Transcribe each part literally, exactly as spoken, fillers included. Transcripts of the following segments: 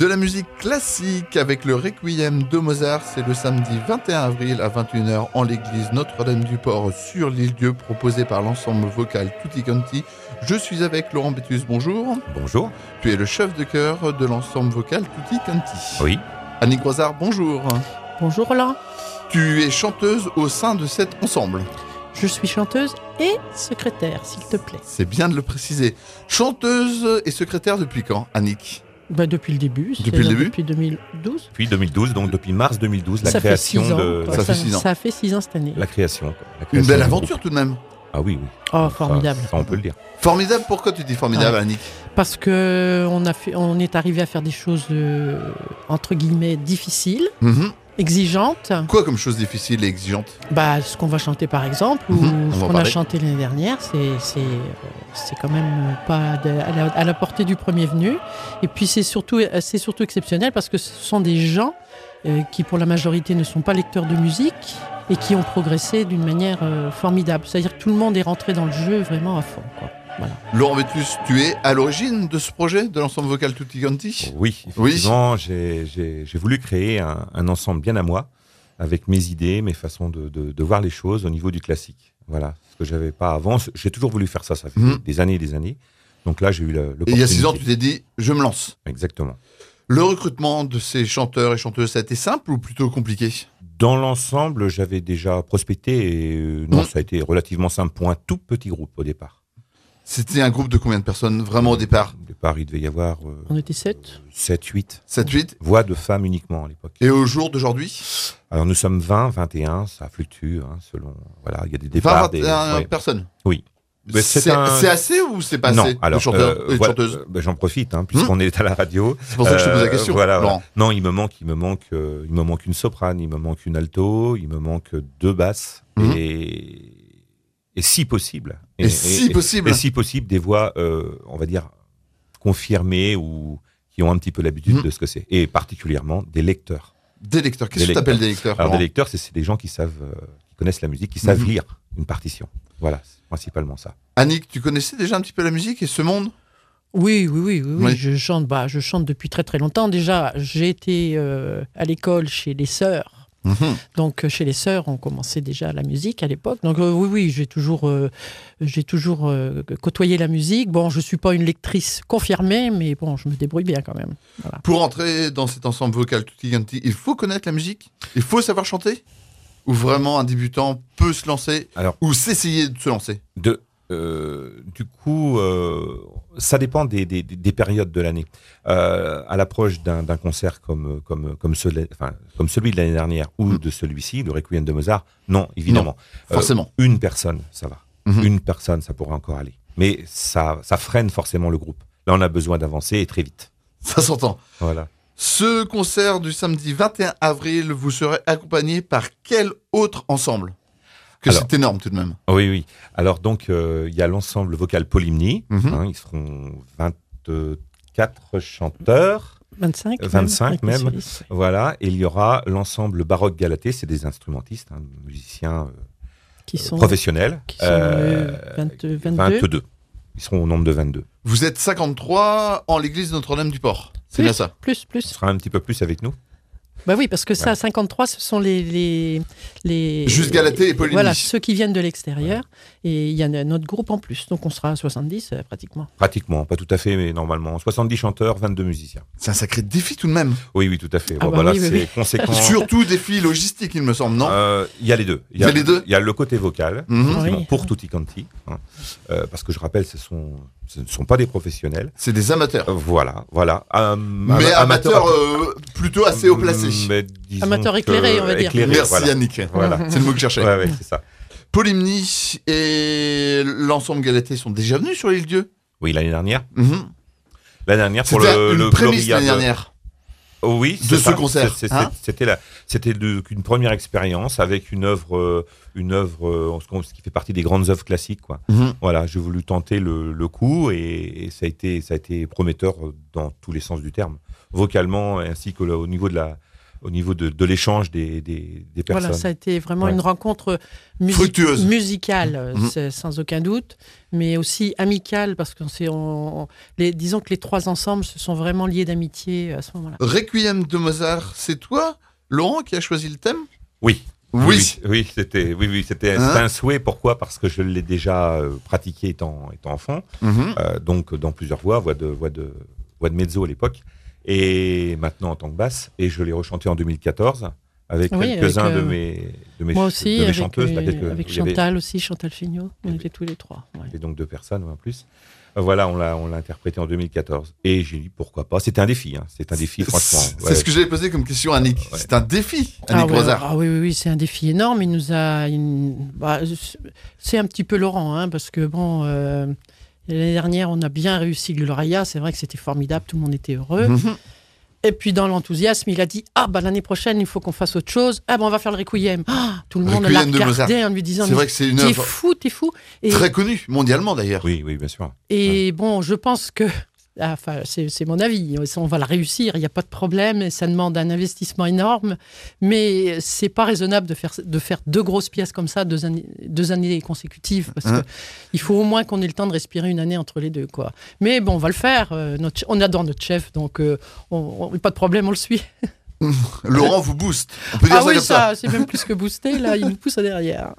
De la musique classique avec le Requiem de Mozart, c'est le samedi vingt et un avril à vingt et une heures en l'église Notre-Dame-du-Port sur l'île-Dieu, proposé par l'ensemble vocal Tutti Quanti. Je suis avec Laurent Bétus, bonjour. Bonjour. Tu es le chef de chœur de l'ensemble vocal Tutti Quanti. Oui. Annick Groisard, bonjour. Bonjour Roland. Tu es chanteuse au sein de cet ensemble. Je suis chanteuse et secrétaire, s'il te plaît. C'est bien de le préciser. Chanteuse et secrétaire depuis quand, Annick ? Bah, depuis le début. Depuis le début Depuis deux mille douze. Depuis deux mille douze, donc depuis mars deux mille douze, la ça création fait six ans. de... Ça, ça fait six ans. Ça fait six ans cette année. La création. Quoi. La Une création belle du aventure groupe. tout de même. Ah oui, oui. Oh, Ça- formidable. Ça, on peut le dire. Formidable, pourquoi tu dis formidable, Ah. Annick ? Parce que on a fait, on est arrivé à faire des choses euh, entre guillemets difficiles, Mhm. exigeantes. Quoi comme chose difficile et exigeante ? Bah, ce qu'on va chanter par exemple, ou Mhm, on va ce en qu'on a parler. chanté l'année dernière, c'est c'est euh, c'est quand même pas de- à, la, à la portée du premier venu. Et puis c'est surtout euh, c'est surtout exceptionnel parce que ce sont des gens euh, qui pour la majorité ne sont pas lecteurs de musique et qui ont progressé d'une manière euh, formidable. C'est-à-dire que tout le monde est rentré dans le jeu vraiment à fond, quoi. Voilà. Laurent Bétus, tu es à l'origine de ce projet, de l'ensemble vocal Tutti Quanti ? Oui, effectivement, j'ai, j'ai, j'ai voulu créer un, un ensemble bien à moi, avec mes idées, mes façons de, de, de voir les choses au niveau du classique. Voilà, ce que j'avais pas avant. J'ai toujours voulu faire ça, ça fait Mhm. des années et des années. Donc là, j'ai eu le- l'opportunité. Et il y a six ans, tu t'es dit, je me lance. Exactement. Le recrutement de ces chanteurs et chanteuses, ça a été simple ou plutôt compliqué ? Dans l'ensemble, j'avais déjà prospecté et euh, non, Mhm. ça a été relativement simple pour un tout petit groupe au départ. C'était un groupe de combien de personnes, vraiment au départ ? Au départ, il devait y avoir euh, On était sept. sept, huit sept, huit ? voix de femmes uniquement à l'époque. Et au jour d'aujourd'hui ? Alors nous sommes vingt, vingt et un, ça fluctue hein, selon. Voilà, il y a des vingt, départs. vingt et un des, ouais. personnes. Oui. Mais C'est c'est un- c'est assez ou c'est pas Non, assez alors de chanteurs euh, et de voilà, chanteuses ? euh, ben, j'en profite hein, puisqu'on est à la radio. C'est pour ça que je te pose la Euh, question, Voilà, voilà. Laurent. Non, il me manque, il me manque, euh, il me manque une soprane, il me manque une alto, il me manque deux basses Mhm. et et si possible. Et si possible. Et si possible des voix, euh, on va dire confirmées ou qui ont un petit peu l'habitude Mhm. de ce que c'est et particulièrement des lecteurs. Des lecteurs. Qu'est-ce Des que tu appelles des lecteurs ? Alors Laurent des lecteurs, c'est c'est des gens qui savent, euh, qui connaissent la musique, qui savent Mhm. lire une partition. Voilà, c'est principalement ça. Annick, tu connaissais déjà un petit peu la musique et ce monde ? Oui, oui, oui, oui, oui. Oui. Je chante, bah, je chante depuis très très longtemps. Déjà, j'ai été euh, à l'école chez les sœurs. Mhm. Donc euh, chez les sœurs, on commençait déjà la musique à l'époque. Donc euh, oui, oui, j'ai toujours, euh, j'ai toujours euh, côtoyé la musique. Bon, je suis pas une lectrice confirmée, mais bon, je me débrouille bien quand même. Voilà. Pour entrer dans cet ensemble vocal Tutti Quanti, il faut connaître la musique ? Il faut savoir chanter ? Ou vraiment un débutant peut se lancer Alors ou s'essayer de se lancer ? de euh, du coup, euh, ça dépend des, des, des périodes de l'année. Euh, à l'approche d'un, d'un concert comme comme comme, celui, enfin, comme celui de l'année dernière ou Mm. de celui-ci, le Requiem de Mozart, non, évidemment. Euh, Forcément. une personne, ça va. Mhm. Une personne, ça pourrait encore aller. Mais ça, ça freine forcément le groupe. Là, on a besoin d'avancer et très vite. Ça s'entend. Voilà. Ce concert du samedi vingt et un avril, vous serez accompagné par quel autre ensemble ? Que Alors- c'est énorme tout de même. Oui, oui. Alors donc, euh, il y a l'ensemble vocal Polymnie. Mhm. Hein, ils seront vingt-quatre chanteurs. vingt-cinq même, vingt-cinq avec les même. solistes. Voilà. Et il y aura l'ensemble baroque Galatée. C'est des instrumentistes, hein, musiciens euh, Qui sont, professionnels. qui sont, euh, vingt- vingt-deux. vingt-deux. Ils seront au nombre de vingt-deux. Vous êtes cinquante-trois en l'église Notre-Dame-du-Port. C'est Plus, bien ça. Plus, plus. Ce sera un petit peu plus avec nous. Bah oui, parce que ça, Ouais. cinquante-trois, ce sont les... les, les Juste Galatée et Polymnie. Voilà, ceux qui viennent de l'extérieur. Et il y a un autre groupe en plus. Donc on sera à soixante-dix euh, pratiquement. Pratiquement, pas tout à fait, mais normalement. soixante-dix chanteurs, vingt-deux musiciens. C'est un sacré défi tout de même. Oui, oui, tout à fait. Ah Oh, Bon, bah voilà, oui, oui, c'est oui. conséquent. Surtout défi logistique, il me semble, non ? Euh, Il y a les deux. Il y a les deux Il y a le côté vocal, Mhm. effectivement, Oui. pour Tutti Quanti, hein. Euh, parce que je rappelle, ce, sont, ce ne sont pas des professionnels. C'est des amateurs. Euh, voilà, voilà. Euh, Mais ama- amateurs euh, plutôt assez haut placés. mais disons Amateurs que- éclairés, on va dire. éclairés, Merci voilà. Yannick. Voilà. C'est le mot que je cherchais. Ouais, ouais, c'est ça. Polymnie et l'ensemble Galatée sont déjà venus sur l'île-Dieu. Oui, l'année dernière. Mhm. L'année dernière pour C'était le, une le prémisse Gloria l'année de- dernière. Oh oui, de c'est ce ça. concert, C'est- c'est- hein C'était la, c'était de- une première expérience avec une œuvre, euh, une œuvre, euh, ce qui fait partie des grandes œuvres classiques, quoi. Mhm. Voilà, j'ai voulu tenter le, le coup et, et ça a été, ça a été prometteur dans tous les sens du terme, vocalement ainsi que le- au niveau de la, au niveau de, de l'échange des, des, des personnes. Voilà, ça a été vraiment Ouais. une rencontre musi- Fructueuse. musicale, Mmh. c'est- sans aucun doute, mais aussi amicale, parce que c'est, on, on- les, disons que les trois ensemble se sont vraiment liés d'amitié à ce moment-là. Requiem de Mozart, c'est toi, Laurent, qui a choisi le thème? Oui. Oui. Oui, oui, c'était, oui, oui, c'était, Hein c'était un souhait. Pourquoi? Parce que je l'ai déjà euh, pratiqué étant, étant enfant, Mhm. euh, donc dans plusieurs voix, voix de, voix de, voix de mezzo à l'époque, et maintenant en tant que basse. Et je l'ai rechanté en deux mille quatorze avec Oui, quelques-uns avec, euh, de mes, de mes, Moi ch- aussi, de mes avec, chanteuses, là, euh, quelques- avec il y avait- Chantal aussi, Chantal Fignot, on Oui. était tous les trois. ouais. et donc deux personnes en plus. Euh, Voilà, on l'a, on l'a interprété en deux mille quatorze. Et j'ai dit pourquoi pas. C'était un défi, hein. C'est un défi, franchement. C'est Ouais. ce que j'avais posé comme question à Nick. Ouais. C'est un défi, à Ah, Nick ouais, Mozart. ah oui, oui, oui, c'est un défi énorme. Il nous a. il- bah, c'est un petit peu Laurent, hein, parce que bon, euh, l'année dernière, on a bien réussi Gloria. C'est vrai que c'était formidable, tout le monde était heureux. Mhm. Et puis dans l'enthousiasme, il a dit ah bah l'année prochaine, il faut qu'on fasse autre chose. Ah bah on va faire le Requiem. Ah, tout le monde l'a Requiem de Mozart. regardé en lui disant C'est mais vrai que c'est une t'es œuvre fou, t'es fou. Et, très connue, mondialement d'ailleurs. Oui, oui, bien sûr. et bon, je pense que. ah, Enfin, c'est, c'est mon avis. On va la réussir, il n'y a pas de problème. Et ça demande un investissement énorme, mais c'est pas raisonnable de faire de faire deux grosses pièces comme ça deux années deux années consécutives parce Hein. que il faut au moins qu'on ait le temps de respirer une année entre les deux, quoi. Mais bon, on va le faire. euh, notre ch- on adore notre chef, donc euh, on, on- pas de problème, on le suit. Laurent vous booste. On peut dire Ah ça oui, comme ça. ça, c'est même plus que boosté. Là, il nous pousse à derrière.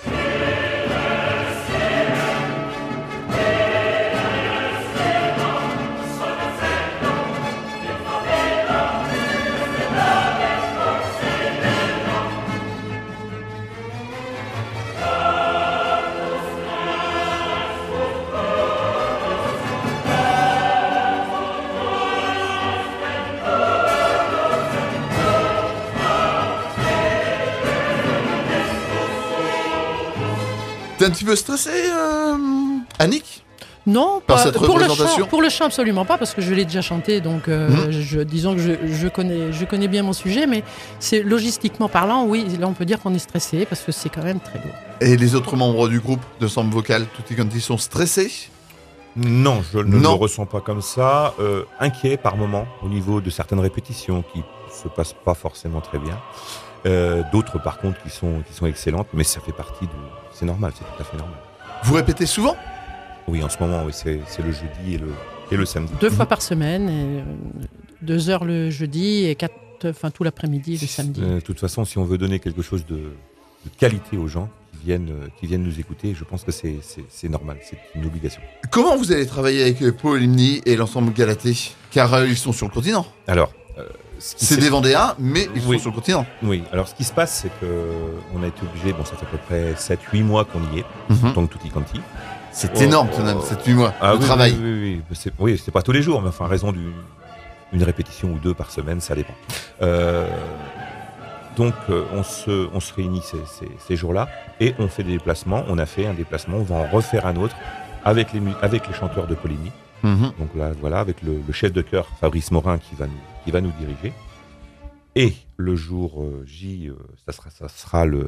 T'es un petit peu stressé, euh, Annick? Non, Par pas, cette pour, le représentation chant, pour le chant, absolument pas, parce que je l'ai déjà chanté, donc euh, Mhm. je, disons que je, je connais, je connais bien mon sujet, mais c'est logistiquement parlant, oui, là on peut dire qu'on est stressé, parce que c'est quand même très lourd. Et les autres membres du groupe de Ensemble Vocal, Tutti Quanti, sont stressés? Non, je ne Non. le ressens pas comme ça. Euh, inquiet par moment au niveau de certaines répétitions qui se passent pas forcément très bien. Euh, d'autres, par contre, qui sont qui sont excellentes, mais ça fait partie de. C'est normal, c'est tout à fait normal. Vous répétez souvent? Oui, en ce moment, oui, c'est c'est le jeudi et le et le samedi. Deux fois par semaine, et, euh, deux heures le jeudi et quatre, enfin tout l'après-midi le samedi. Euh, de toute façon, si on veut donner quelque chose de, de qualité aux gens qui viennent euh, qui viennent nous écouter, je pense que c'est c'est c'est normal, c'est une obligation. Comment vous allez travailler avec euh, Paul Imni et l'ensemble Galatée? Car euh, ils sont sur le continent. Alors, euh, ce qui C'est s'est- des Vendéens, mais ils Oui. sont sur le continent. Oui, alors ce qui se passe, c'est que on a été obligé, bon, ça fait à peu près sept huit mois qu'on y est, Mhm. donc tutti quanti. C'est Oh, énorme oh. tout de même, c'est huit mois Ah de oui, travail. Oui, oui, oui. C'est, oui, c'est pas tous les jours, mais enfin, à raison d'une une répétition ou deux par semaine, ça dépend. Euh, donc, euh, on, se, on se réunit ces, ces, ces jours-là et on fait des déplacements. On a fait un déplacement, on va en refaire un autre avec les, mu- avec les chanteurs de Poligny. Mhm. Donc là, voilà, avec le, le chef de chœur Fabrice Morin qui va nous, qui va nous diriger. Et le jour euh, J, euh, ça sera, ça sera le,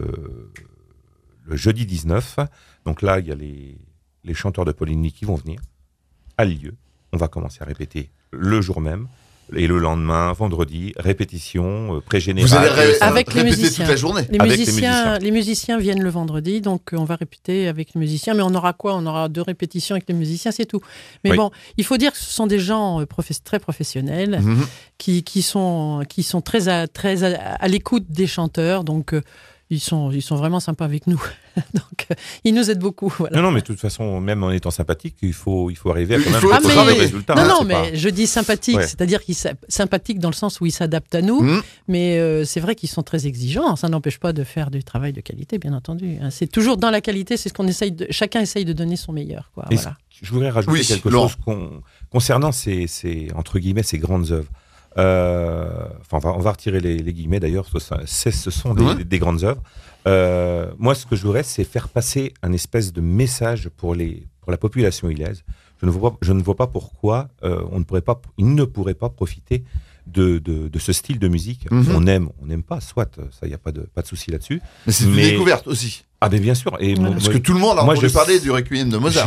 le jeudi dix-neuf. Donc là, il y a les, les chanteurs de Poligny qui vont venir à Lilleux. On va commencer à répéter le jour même. Et le lendemain, vendredi, répétition, euh, pré-générale. Vous allez ré- et ça- Avec les répéter musiciens. toute la journée. Les Avec les musiciens, musiciens. les musiciens viennent le vendredi, donc euh, on va répéter avec les musiciens. Mais on aura quoi? On aura deux répétitions avec les musiciens, c'est tout. Mais Oui. bon, il faut dire que ce sont des gens euh, professe- très professionnels Mhm. qui, qui sont, qui sont très, à, très à, à l'écoute des chanteurs. Donc, euh, ils, sont, ils sont vraiment sympas avec nous. donc, euh, ils nous aident beaucoup. Voilà. Non, non, mais de toute façon, même en étant sympathique, il faut, il faut arriver à Il quand même faut Ah, mais- proposer des résultats. non, hein, non, c'est mais pas- je dis sympathique, Ouais. c'est-à-dire qu'ils sa- sympathiques dans le sens où ils s'adaptent à nous. Mhm. Mais euh, c'est vrai qu'ils sont très exigeants. Ça n'empêche pas de faire du travail de qualité, bien entendu. hein. C'est toujours dans la qualité, c'est ce qu'on essaye de. Chacun essaye de donner son meilleur, quoi. Et Voilà. ce- je voudrais rajouter Oui, quelque Laurent. chose con- concernant ces, ces, entre guillemets, ces grandes œuvres. Euh, enfin, on va, on va retirer les, les guillemets d'ailleurs, ce, sont- c'est- ce sont des, Ouais. des grandes œuvres. Euh, moi, ce que je voudrais, c'est faire passer un espèce de message pour, les, pour la population ilaise. Je ne vois pas, je ne vois pas pourquoi euh, on ne pourrait pas, il ne pourrait pas profiter de, de, de ce style de musique. Mhm. On aime, on n'aime pas, soit, ça, il n'y a pas de, pas de souci là-dessus. Mais c'est une Mais- découverte aussi. Ah, ben bien sûr. Et Voilà. moi- Parce que tout le monde a moi, entendu je- parler du Requiem de Mozart. J'ai-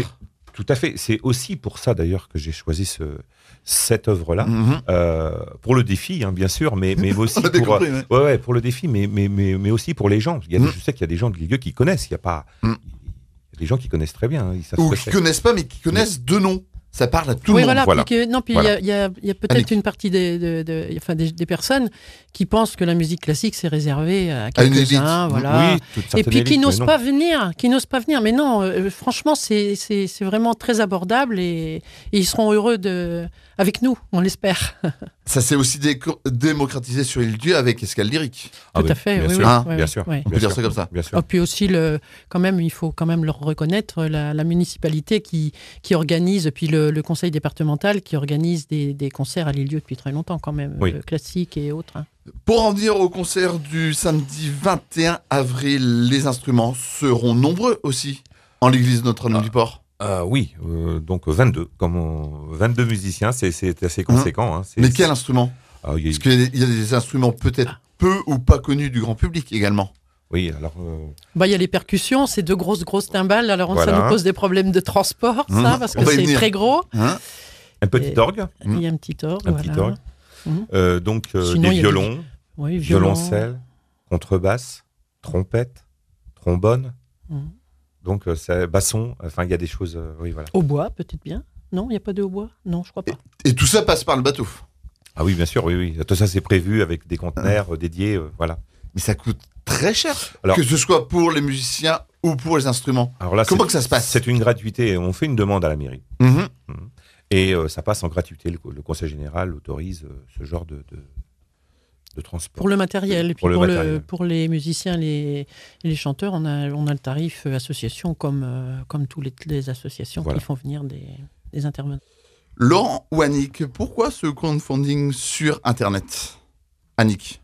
Tout à fait. C'est aussi pour ça d'ailleurs que j'ai choisi ce, cette œuvre-là, Mm-hmm. euh, pour le défi, hein, bien sûr, mais, mais aussi On a bien pour, compris, ouais. ouais, ouais, pour le défi, mais, mais, mais, mais aussi pour les gens. Il y a des- Mm. Je sais qu'il y a des gens de Lilieu qui connaissent. Il y a pas, Mm. il y a des gens qui connaissent très bien. Hein, ils savent Ou ce que qui c'est. connaissent pas, mais qui connaissent deux noms. Ça parle à tout oui, le monde. voilà. Voilà. Puis que- non, puis il Voilà. y a, il y a- il y a peut-être Annick. une partie des, de- de- enfin, des, des personnes qui pensent que la musique classique c'est réservé à À une élite. quelques-uns, voilà. Oui, toute Et certaine puis qui élite, n'osent mais non. pas venir, qui n'osent pas venir. Mais non, euh, franchement, c'est, c'est, c'est vraiment très abordable et, et ils seront heureux de, avec nous, on l'espère. Ça s'est aussi déco- démocratisé sur Île-Dieu avec Escale Lyrique. Ah Tout oui, à fait, bien oui, sûr, oui. oui, bien oui, sûr. oui. On peut bien dire sûr, ça comme ça. Bien sûr. Et puis aussi, le, quand même, il faut quand même leur reconnaître la, la municipalité qui, qui organise, puis le, le conseil départemental qui organise des, des concerts à l'île-dieu depuis très longtemps quand même, Oui. euh, classiques et autres. hein. Pour en venir au concert du samedi vingt et un avril, les instruments seront nombreux aussi en l'église Notre-Dame-du-Port. Ah oui, euh, donc vingt-deux, comme on- vingt-deux musiciens, c'est, c'est assez conséquent. Hein, c'est- Mais quel instrument? Ah, il y a- Parce qu'il y a des- il y a des instruments peut-être peu ou pas connus du grand public également. Oui, alors euh, Bah, il y a les percussions, c'est deux grosses grosses timbales. Alors Voilà. ça nous pose des problèmes de transport, ça, Mmh. parce On que va y c'est venir. très gros. Hein? un petit Et- orgue, Il y a un petit orgue. un voilà. petit orgue, Mhm. euh, donc euh, Sinon, des il y a des- violons, Oui, violon. violoncelle, contrebasse, trompette, trombone, Mhm. donc euh, c'est basson. Enfin, il y a des choses. euh, oui, voilà. Au bois, peut-être bien. Non, il n'y a pas de hautbois. Non, je crois pas. Et tout ça passe par le bateau. Ah oui, bien sûr, oui, oui. Tout ça, c'est prévu avec des conteneurs euh, dédiés, euh, voilà. Mais ça coûte très cher, Alors- que ce soit pour les musiciens ou pour les instruments. Alors là, Comment c'est- que ça se passe? C'est une gratuité. On fait une demande à la mairie. Mhm. Et euh, ça passe en gratuité. Le, le Conseil général autorise euh, ce genre de, de, de transport. Pour le matériel. Et puis Pour le pour, matériel. le, pour les musiciens les, et les chanteurs, on a, on a le tarif euh, association comme, euh, comme toutes les, les associations Voilà. qui font venir des, des intervenants. Laurent ou Annick, pourquoi ce crowdfunding sur Internet? Annick.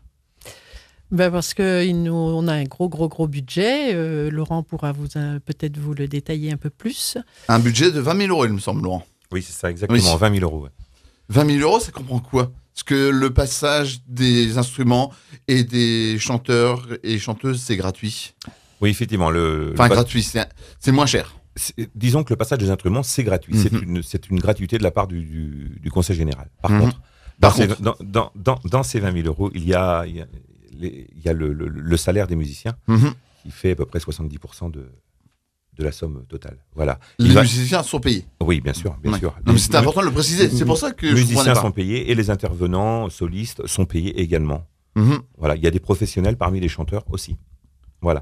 Ben parce qu'on a un gros, gros, gros budget. Euh, Laurent pourra vous, euh, peut-être vous le détailler un peu plus. Un budget de vingt mille euros, il me semble, Laurent. Oui, c'est ça, exactement. Oui. vingt mille euros. ouais. vingt mille euros, ça comprend quoi? Parce que le passage des instruments et des chanteurs et chanteuses, c'est gratuit. Oui, effectivement. Le, Enfin, le pas- gratuit, c'est c'est moins cher. c'est- disons que le passage des instruments, c'est gratuit. C'est Mhm. une, c'est une gratuité de la part du, du, du Conseil général. Par Mhm. contre, Par dans, ces, contre. dans, dans, dans, dans ces vingt mille euros, il y a, il y a, les- il y a le, le, le salaire des musiciens Mhm. qui fait à peu près soixante-dix pour cent de, de la somme totale. Voilà. Les Il va- musiciens sont payés. Oui, bien sûr. Bien Ouais. sûr. Non, mais Les- c'est important de le préciser. C'est pour ça que Les je comprenais musiciens pas. sont payés et les intervenants solistes sont payés également. Mhm. Voilà, il y a des professionnels parmi les chanteurs aussi. Voilà.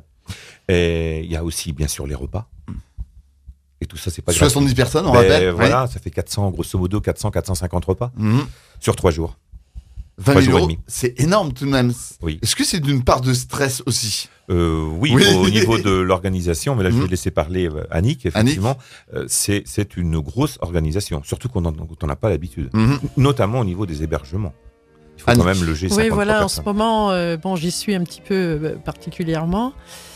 Et il y a aussi, bien sûr, les repas. Et tout ça, c'est pas gratuit. soixante-dix personnes, on Ben, rappelle. Voilà, ça fait quatre cents, grosso modo, quatre cents, quatre cent cinquante repas Ouais. Mhm. sur trois jours. vingt Trois mille jours et euros, demi. c'est énorme tout de même. Oui. Est-ce que c'est d'une part de stress aussi? Euh, oui, Oui. au niveau de l'organisation, mais là, je vais Mhm. laisser parler euh, Annick, effectivement. Euh, c'est, c'est une grosse organisation, surtout qu'on n'en a pas l'habitude, Mhm. notamment au niveau des hébergements. Il faut Annick. quand même loger Oui, cinquante-trois voilà, en ce personnes. moment, euh, bon, j'y suis un petit peu euh, particulièrement.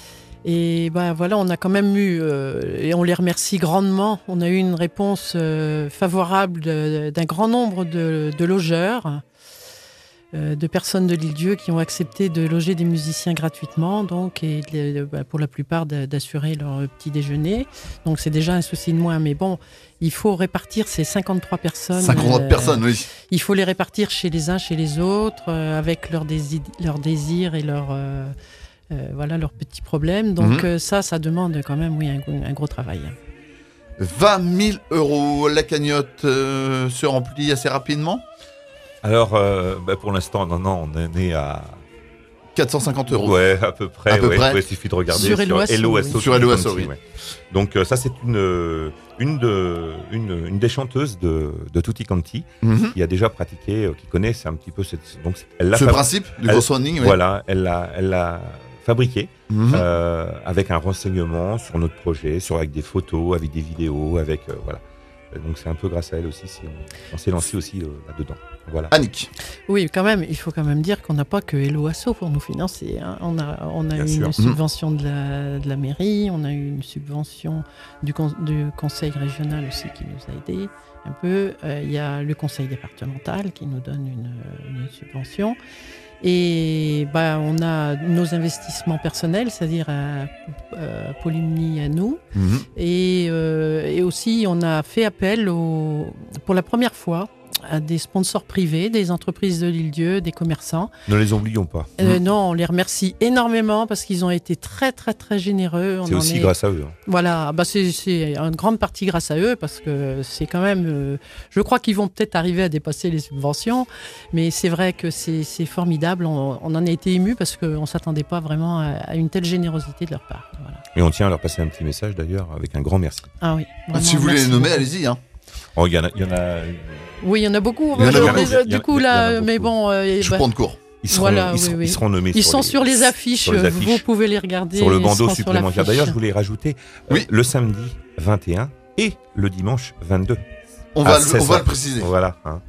Et ben voilà, on a quand même eu, euh, et on les remercie grandement, on a eu une réponse euh, favorable de- d'un grand nombre de, de logeurs, euh, de personnes de l'île-dieu qui ont accepté de loger des musiciens gratuitement, donc, et de- de- bah, pour la plupart de- d'assurer leur petit déjeuner. Donc c'est déjà un souci de moins, mais bon, il faut répartir ces cinquante-trois personnes. cinquante euh, personnes, oui. Il faut les répartir chez les uns, chez les autres, euh, avec leurs dési- leurs désirs et leurs euh, euh, voilà, leurs petits problèmes. Donc Mhm. euh, ça, ça demande quand même oui, un, gros- un gros travail. vingt mille euros. La cagnotte euh, se remplit assez rapidement. Alors, euh, bah, pour l'instant, non, non, on est né à... quatre cent cinquante euros. Ouais, à peu près. À peu ouais. près. Ouais, il suffit de regarder Sur Hello Asso, Hello oui. Asso Sur Hello Asso, Conti, oui. ouais. Donc euh, ça, c'est une, euh, une, de, une, une des chanteuses de, de Tutti Quanti Mhm. qui a déjà pratiqué, euh, qui connaît c'est un petit peu cette... Donc, elle l'a Ce fabri- principe du elle- crowdfunding, oui. Voilà, elle l'a, elle l'a fabriqué Mhm. euh, avec un renseignement sur notre projet, sur, avec des photos, avec des vidéos, avec... euh, voilà. Donc c'est un peu grâce à elle aussi si on, on s'est lancé aussi euh, là-dedans. Voilà. Annick. Oui, quand même, il faut quand même dire qu'on n'a pas que Hello Asso pour nous financer. hein. On a, on a Bien eu sûr. une subvention de la, de la mairie, on a eu une subvention du, con- du conseil régional aussi qui nous a aidés un peu. Euh, Il y a le conseil départemental qui nous donne une, une subvention. Et bah, on a nos investissements personnels, c'est-à-dire à, à Polymnie, à nous. Mmh. Et, euh, et aussi, on a fait appel au, pour la première fois à des sponsors privés, des entreprises de l'Île-Dieu, des commerçants. Ne les oublions pas. Euh, mmh. Non, on les remercie énormément parce qu'ils ont été très, très, très généreux. On c'est aussi est... grâce à eux. Hein. Voilà, bah c'est, c'est une grande partie grâce à eux parce que c'est quand même... Euh, je crois qu'ils vont peut-être arriver à dépasser les subventions, mais c'est vrai que c'est, c'est formidable. On, on en a été émus parce qu'on ne s'attendait pas vraiment à, à une telle générosité de leur part. Voilà. Et on tient à leur passer un petit message d'ailleurs avec un grand merci. Ah oui. Vraiment, si vous voulez les nommer, allez-y. Hein. Oh, il y en a... Y en a... Oui, il y en a beaucoup. Il y en a beaucoup. Mais, du coup, là, mais bon... Euh, Je bah, prends de cours. Ils seront, voilà, ils, oui, seront, oui. ils seront nommés ils sur sont les, sur les affiches, sur les affiches, vous pouvez les regarder. Sur le bandeau supplémentaire. D'ailleurs, je voulais rajouter oui. euh, le samedi vingt et un et le dimanche vingt-deux. On va, le, on va le préciser. Voilà. Hein.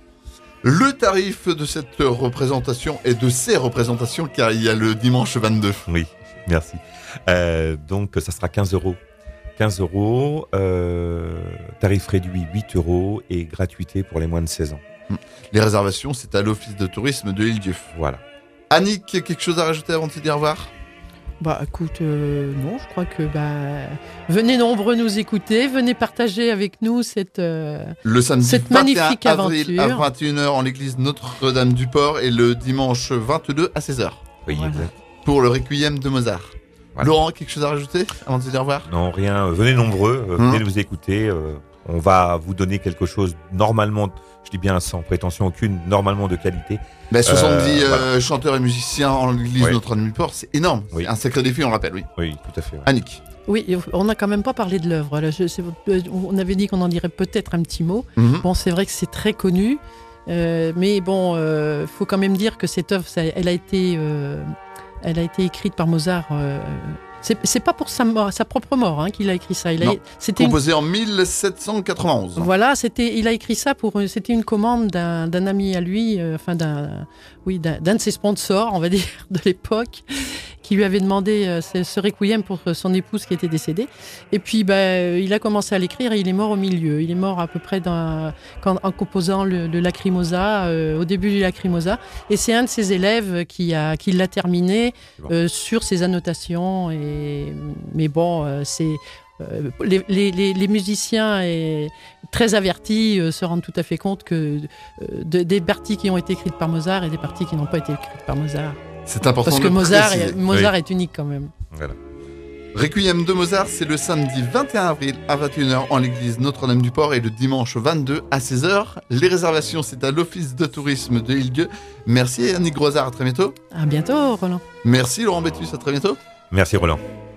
Le tarif de cette représentation et de ces représentations, car il y a le dimanche vingt-deux. Oui, merci. Euh, donc, ça sera quinze euros. quinze euros, euh, tarif réduit huit euros et gratuité pour les moins de seize ans. Les réservations, c'est à l'Office de tourisme de l'Île-Dieu. Voilà. Annick, quelque chose à rajouter avant de se dire au revoir ? Bah écoute, euh, non, je crois que bah, venez nombreux nous écouter, venez partager avec nous cette, euh, le samedi cette vingt et un magnifique avril aventure. À vingt et une heures en l'église Notre-Dame-du-Port et le dimanche vingt-deux à seize heures. Oui, voilà. Exact. Pour le Requiem de Mozart. Voilà. Laurent, quelque chose à rajouter avant de se dire au revoir ? Non, rien. Venez nombreux, euh, venez hum. nous écouter. Euh, on va vous donner quelque chose normalement, je dis bien sans prétention aucune, normalement de qualité. Mais soixante-dix euh, euh, voilà. chanteurs et musiciens en l'église oui. Notre-Dame-du-Port, c'est énorme. Oui. C'est un sacré défi, on le rappelle, oui. Oui, tout à fait. Ouais. Annick. Oui, on n'a quand même pas parlé de l'œuvre. Là, je, c'est, on avait dit qu'on en dirait peut-être un petit mot. Mm-hmm. Bon, c'est vrai que c'est très connu. Euh, mais bon, il euh, faut quand même dire que cette œuvre, ça, elle, a été, euh, elle a été écrite par Mozart. Euh, c'est, c'est pas pour sa, mort, sa propre mort hein, qu'il a écrit ça. Il a, c'était composé une... en mille sept cent quatre-vingt-onze. Voilà, c'était, il a écrit ça pour. C'était une commande d'un, d'un ami à lui, euh, enfin d'un, oui, d'un, d'un de ses sponsors, on va dire, de l'époque, qui lui avait demandé euh, ce, ce requiem pour son épouse qui était décédée. Et puis, bah, il a commencé à l'écrire et il est mort au milieu. Il est mort à peu près dans, quand, en composant le, le Lacrimosa, euh, au début du Lacrimosa. Et c'est un de ses élèves qui, a, qui l'a terminé euh, sur ses annotations. Et, mais bon, euh, c'est... Euh, les, les, les musiciens et très avertis euh, se rendent tout à fait compte que euh, de, des parties qui ont été écrites par Mozart et des parties qui n'ont pas été écrites par Mozart. C'est important parce de que Mozart, préciser. est, Mozart oui. est unique quand même. Voilà. Requiem de Mozart, c'est le samedi vingt et un avril à vingt et une heures en l'église Notre-Dame-du-Port et le dimanche vingt-deux à seize heures. Les réservations, c'est à l'Office de tourisme de l'Île-Dieu. Merci Annick Grosard, à très bientôt. À bientôt Roland. Merci Laurent Bétus, à très bientôt. Merci Roland.